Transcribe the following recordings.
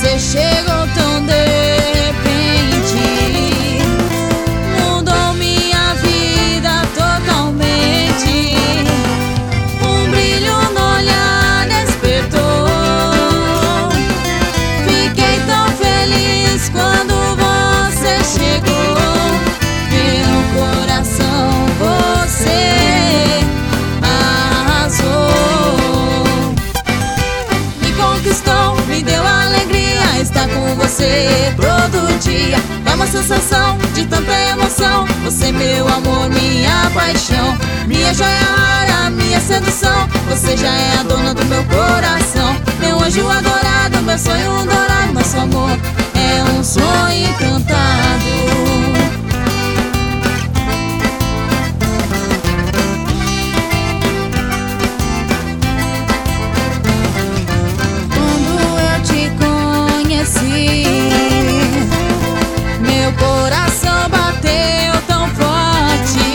Você chegou tão de repente, mudou minha vida totalmente. Um brilho no olhar despertou. Fiquei tão feliz quando você chegou. Meu coração, você arrasou. Me conquistou, me deu alegria estar com você todo dia. É uma sensação de tanta emoção. Você, meu amor, minha paixão, minha joia rara, minha sedução. Você já é a dona do meu coração. Meu anjo adorado, meu sonho dourado. Nosso amor é um sonho encantado. Meu coração bateu tão forte.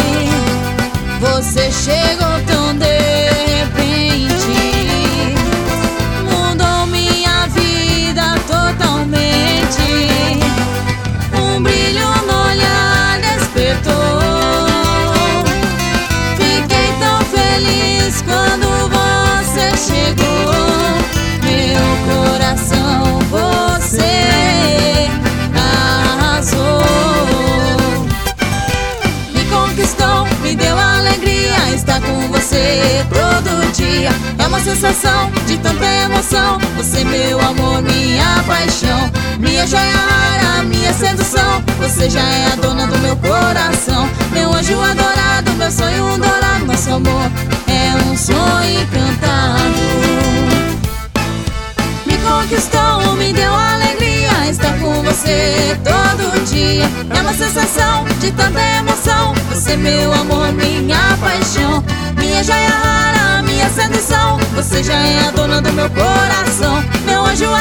Você chegou tão de repente, mudou minha vida totalmente. Um brilho no olhar despertou. Fiquei tão feliz quando você chegou. Meu coração, você arrasou. Me conquistou, me deu alegria estar com você todo dia. É uma sensação de tanta emoção. Você, meu amor, minha paixão, minha joia rara, minha sedução. Você já é a dona do meu coração. Meu anjo adorado, meu sonho dourado. Nosso amor é um sonho encantado. Conquistou, me deu alegria estar com você todo dia. É uma sensação de tanta emoção. Você, meu amor, minha paixão, minha joia rara, minha sedução. Você já é a dona do meu coração. Meu anjo